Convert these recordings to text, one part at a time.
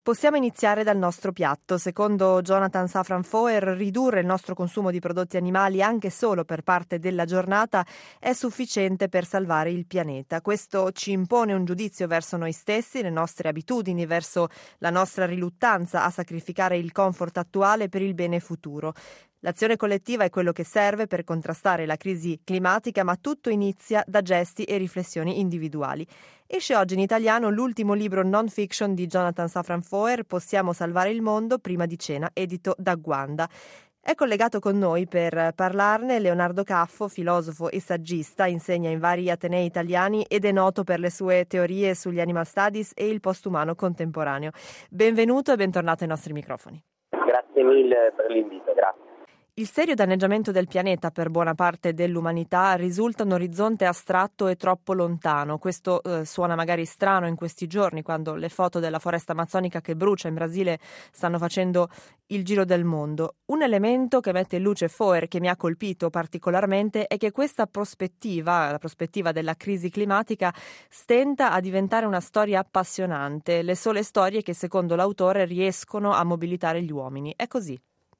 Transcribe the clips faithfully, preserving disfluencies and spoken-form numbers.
Possiamo iniziare dal nostro piatto. Secondo Jonathan Safran Foer, ridurre il nostro consumo di prodotti animali anche solo per parte della giornata è sufficiente per salvare il pianeta. Questo ci impone un giudizio verso noi stessi, le nostre abitudini, verso la nostra riluttanza a sacrificare il comfort attuale per il bene futuro. L'azione collettiva è quello che serve per contrastare la crisi climatica, ma tutto inizia da gesti e riflessioni individuali. Esce oggi in italiano l'ultimo libro non-fiction di Jonathan Safran Foer, Possiamo salvare il mondo, prima di cena, edito da Guanda. È collegato con noi per parlarne Leonardo Caffo, filosofo e saggista, insegna in vari atenei italiani ed è noto per le sue teorie sugli animal studies e il postumano contemporaneo. Benvenuto e bentornato ai nostri microfoni. Grazie mille per l'invito, grazie. Il serio danneggiamento del pianeta per buona parte dell'umanità risulta un orizzonte astratto e troppo lontano. Questo eh, suona magari strano in questi giorni, quando le foto della foresta amazzonica che brucia in Brasile stanno facendo il giro del mondo. Un elemento che mette in luce Foer, che mi ha colpito particolarmente, è che questa prospettiva, la prospettiva della crisi climatica, stenta a diventare una storia appassionante, le sole storie che secondo l'autore riescono a mobilitare gli uomini. È così.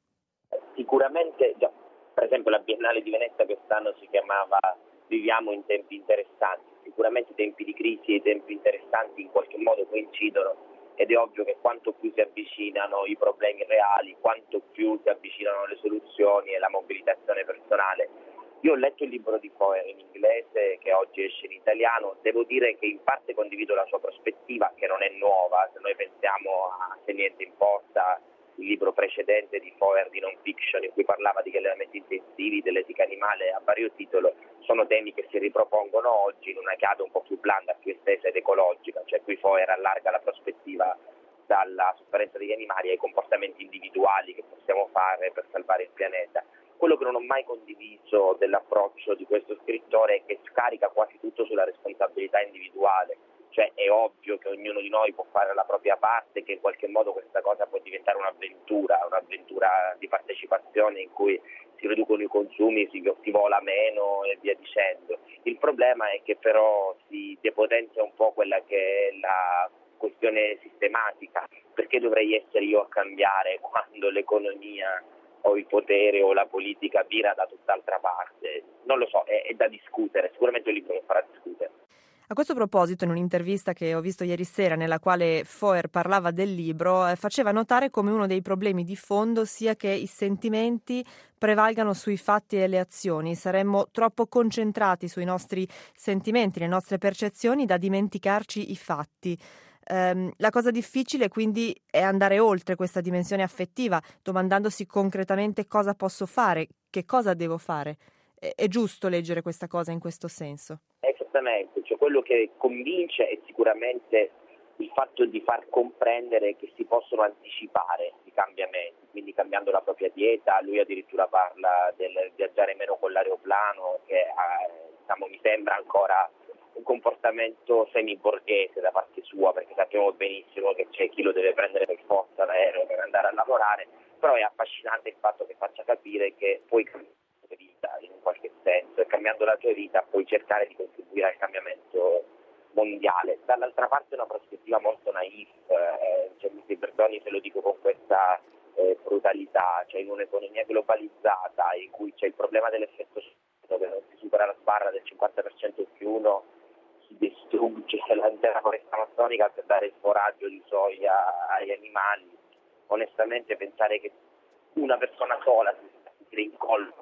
Sicuramente, già, per esempio la Biennale di Venezia quest'anno si chiamava Viviamo in tempi interessanti. Sicuramente i tempi di crisi e i tempi interessanti in qualche modo coincidono ed è ovvio che quanto più si avvicinano i problemi reali, quanto più si avvicinano le soluzioni e la mobilitazione personale. Io ho letto il libro di Foer in inglese che oggi esce in italiano, devo dire che in parte condivido la sua prospettiva che non è nuova, se noi pensiamo a Se niente importa, il libro precedente di Foer di non fiction in cui parlava di allevamenti intensivi, dell'etica animale a vario titolo, sono temi che si ripropongono oggi in una chiave un po' più blanda, più estesa ed ecologica, cioè qui Foer allarga la prospettiva dalla sofferenza degli animali ai comportamenti individuali che possiamo fare per salvare il pianeta. Quello che non ho mai condiviso dell'approccio di questo scrittore è che scarica quasi tutto sulla responsabilità individuale. Cioè è ovvio che ognuno di noi può fare la propria parte, che in qualche modo questa cosa può diventare un'avventura, un'avventura di partecipazione in cui si riducono i consumi, si, si vola meno e via dicendo. Il problema è che però si depotenzia un po' quella che è la questione sistematica. Perché dovrei essere io a cambiare quando l'economia o il potere o la politica vira da tutt'altra parte? Non lo so, è, è da discutere, sicuramente un libro che farà discutere. A questo proposito, in un'intervista che ho visto ieri sera, nella quale Foer parlava del libro, eh, faceva notare come uno dei problemi di fondo sia che i sentimenti prevalgano sui fatti e le azioni. Saremmo troppo concentrati sui nostri sentimenti, le nostre percezioni, da dimenticarci i fatti. Um, la cosa difficile quindi è andare oltre questa dimensione affettiva, domandandosi concretamente cosa posso fare, che cosa devo fare. È, è giusto leggere questa cosa in questo senso? Esattamente, cioè quello che convince è sicuramente il fatto di far comprendere che si possono anticipare i cambiamenti, quindi cambiando la propria dieta. Lui addirittura parla del viaggiare meno con l'aeroplano, che eh, diciamo, mi sembra ancora un comportamento semi-borghese da parte sua, perché sappiamo benissimo che c'è chi lo deve prendere per forza l'aereo per andare a lavorare, però è affascinante il fatto che faccia capire che puoi cambiare la tua vita in un qualche senso e cambiando la tua vita puoi cercare di contribuire al cambiamento mondiale. Dall'altra parte è una prospettiva molto naif, eh, cioè, mi si perdoni se lo dico con questa eh, brutalità, cioè in un'economia globalizzata in cui c'è il problema dell'effetto dove non si supera la sbarra del cinquanta per cento più uno, si distrugge l'intera foresta amazzonica per dare il foraggio di soia agli animali. Onestamente pensare che una persona sola si tiri in collo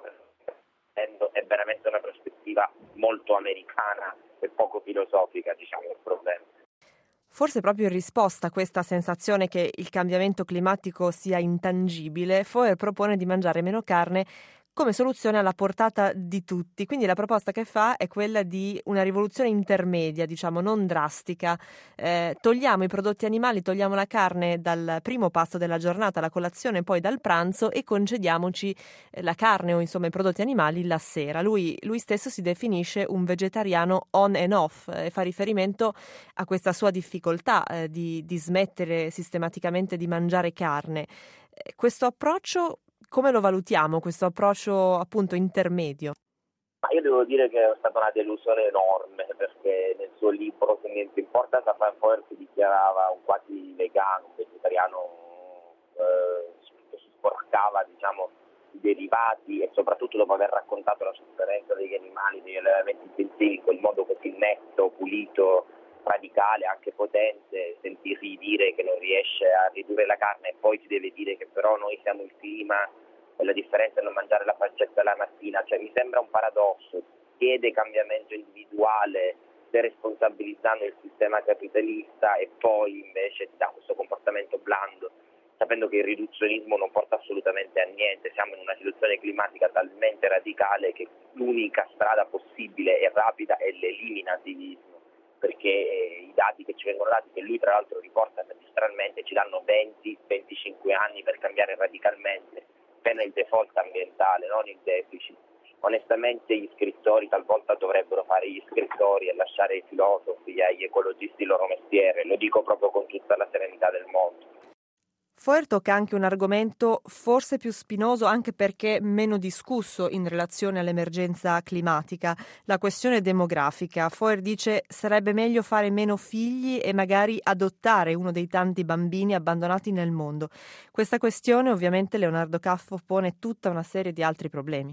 è veramente una prospettiva molto americana e poco filosofica, diciamo, il problema. Forse proprio in risposta a questa sensazione che il cambiamento climatico sia intangibile, Foer propone di mangiare meno carne come soluzione alla portata di tutti. Quindi la proposta che fa è quella di una rivoluzione intermedia, diciamo, non drastica. Eh, togliamo i prodotti animali, togliamo la carne dal primo pasto della giornata, la colazione, poi dal pranzo, e concediamoci la carne o insomma i prodotti animali la sera. Lui, lui stesso si definisce un vegetariano on and off e fa riferimento a questa sua difficoltà eh, di, di smettere sistematicamente di mangiare carne. Eh, questo approccio, come lo valutiamo, questo approccio appunto intermedio? Ma io devo dire che è stata una delusione enorme, perché nel suo libro "Se niente importa" Safran Foer si dichiarava un quasi vegano, un vegetariano eh, che si sporcava, diciamo, i derivati, e soprattutto dopo aver raccontato la sofferenza degli animali, degli allevamenti intensivi, in quel modo così netto, pulito, radicale, anche potente, sentirgli dire che non riesce a ridurre la carne e poi ti deve dire che però noi siamo il clima e la differenza è non mangiare la pancetta la mattina, cioè mi sembra un paradosso. Chiede cambiamento individuale deresponsabilizzando il sistema capitalista e poi invece ti dà questo comportamento blando, sapendo che il riduzionismo non porta assolutamente a niente. Siamo in una situazione climatica talmente radicale che l'unica strada possibile e rapida è l'eliminativismo, perché eh, i dati che ci vengono dati, che lui tra l'altro riporta magistralmente, ci danno venti venticinque anni per cambiare radicalmente, pena il default ambientale, non il deficit. Onestamente gli scrittori talvolta dovrebbero fare gli scrittori e lasciare ai filosofi e agli ecologisti il loro mestiere, lo dico proprio con tutta la serenità del mondo. Foer tocca anche un argomento forse più spinoso, anche perché meno discusso in relazione all'emergenza climatica, la questione demografica. Foer dice sarebbe meglio fare meno figli e magari adottare uno dei tanti bambini abbandonati nel mondo. Questa questione ovviamente Leonardo Caffo pone tutta una serie di altri problemi.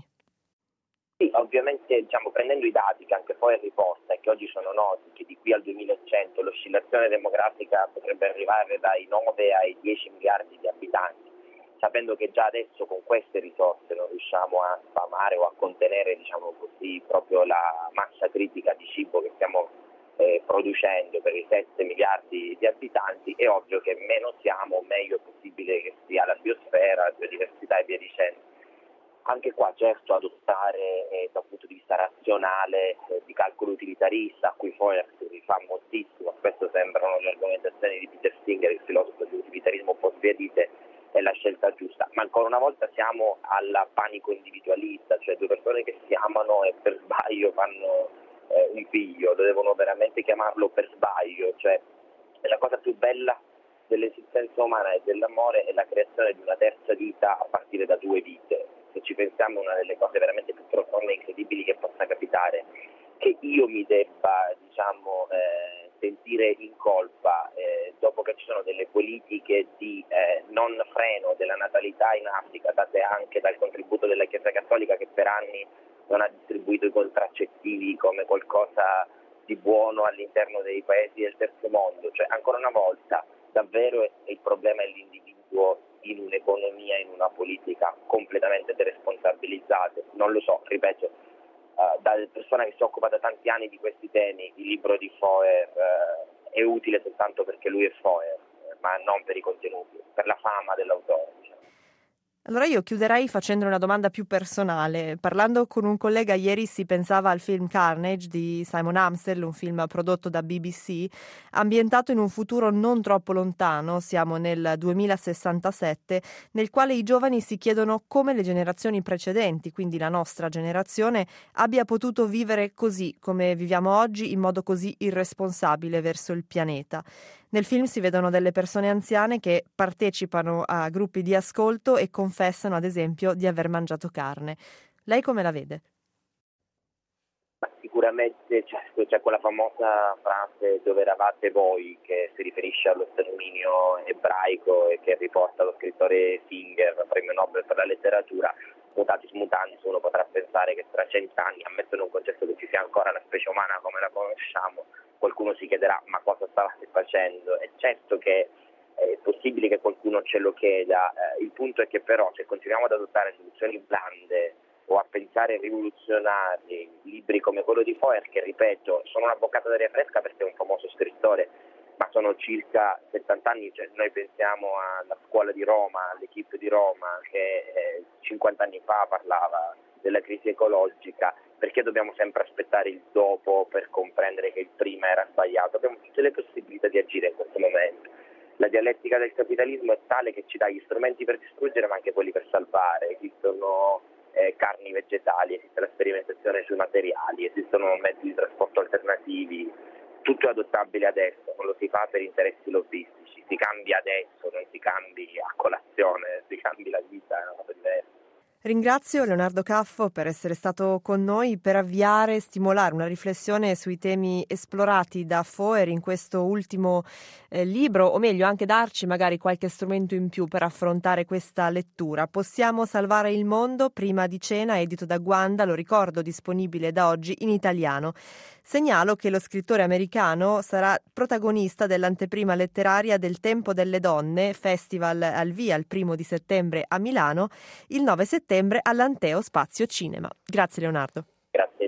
Sì, ovviamente, diciamo, prendendo i dati che anche poi riporta e che oggi sono noti, che di qui al duemilacento l'oscillazione demografica potrebbe arrivare dai nove ai dieci miliardi di abitanti, sapendo che già adesso con queste risorse non riusciamo a sfamare o a contenere, diciamo così, proprio la massa critica di cibo che stiamo eh, producendo per i sette miliardi di abitanti, è ovvio che meno siamo, meglio è possibile che sia la biosfera, la biodiversità e via dicendo. Anche qua certo adottare eh, da un punto di vista razionale, eh, di calcolo utilitarista, a cui Foer si rifà moltissimo, spesso sembrano le argomentazioni di Peter Singer, il filosofo dell'utilitarismo un po' sbiadite, è la scelta giusta. Ma ancora una volta siamo al panico individualista, cioè due persone che si amano e per sbaglio fanno eh, un figlio, lo devono veramente chiamarlo per sbaglio, cioè è la cosa più bella dell'esistenza umana e dell'amore è la creazione di una terza vita a partire da due vite. Se ci pensiamo, è una delle cose veramente più profonde e incredibili che possa capitare, che io mi debba, diciamo, eh, sentire in colpa eh, dopo che ci sono delle politiche di eh, non freno della natalità in Africa, date anche dal contributo della Chiesa Cattolica, che per anni non ha distribuito i contraccettivi come qualcosa di buono all'interno dei paesi del terzo mondo. Cioè, ancora una volta, davvero il problema è l'individuo in un'economia, in una politica completamente deresponsabilizzate. Non lo so, ripeto, uh, da persona che si occupa da tanti anni di questi temi, il libro di Foer uh, è utile soltanto perché lui è Foer, ma non per i contenuti, per la fama dell'autore. Diciamo. Allora io chiuderei facendo una domanda più personale. Parlando con un collega ieri si pensava al film Carnage di Simon Amstell, un film prodotto da B B C, ambientato in un futuro non troppo lontano, siamo nel duemilasessantasette, nel quale i giovani si chiedono come le generazioni precedenti, quindi la nostra generazione, abbia potuto vivere così, come viviamo oggi, in modo così irresponsabile verso il pianeta. Nel film si vedono delle persone anziane che partecipano a gruppi di ascolto e confessano, ad esempio, di aver mangiato carne. Lei come la vede? Ma sicuramente c'è, c'è quella famosa frase "dove eravate voi", che si riferisce allo sterminio ebraico e che riporta lo scrittore Singer, premio Nobel per la letteratura. Mutatis mutandis, uno potrà pensare che tra cent'anni, ammesso non concesso che ci sia ancora la specie umana come la conosciamo, qualcuno si chiederà ma cosa stavate facendo? E certo che è possibile che qualcuno ce lo chieda, eh, il punto è che però se continuiamo ad adottare soluzioni blande o a pensare rivoluzionari, libri come quello di Foer, che ripeto sono una boccata d'aria fresca perché è un famoso scrittore, ma sono circa settanta anni, cioè noi pensiamo alla scuola di Roma, all'equipe di Roma che eh, cinquanta anni fa parlava della crisi ecologica, perché dobbiamo sempre aspettare il dopo per comprendere che il prima era sbagliato? Abbiamo tutte le possibilità di agire in questo momento. La dialettica del capitalismo è tale che ci dà gli strumenti per distruggere ma anche quelli per salvare. Esistono eh, carni vegetali, esiste la sperimentazione sui materiali, esistono mezzi di trasporto alternativi, tutto è adottabile adesso, non lo si fa per interessi lobbistici, si cambia adesso, non si cambi a colazione, si cambi la vita, è una cosa diversa. Ringrazio Leonardo Caffo per essere stato con noi per avviare e stimolare una riflessione sui temi esplorati da Foer in questo ultimo eh, libro, o meglio anche darci magari qualche strumento in più per affrontare questa lettura. Possiamo salvare il mondo prima di cena, edito da Guanda, lo ricordo, disponibile da oggi in italiano. Segnalo che lo scrittore americano sarà protagonista dell'anteprima letteraria del Tempo delle Donne, festival al via il primo di settembre a Milano, il nove settembre all'Anteo Spazio Cinema. Grazie Leonardo. Grazie.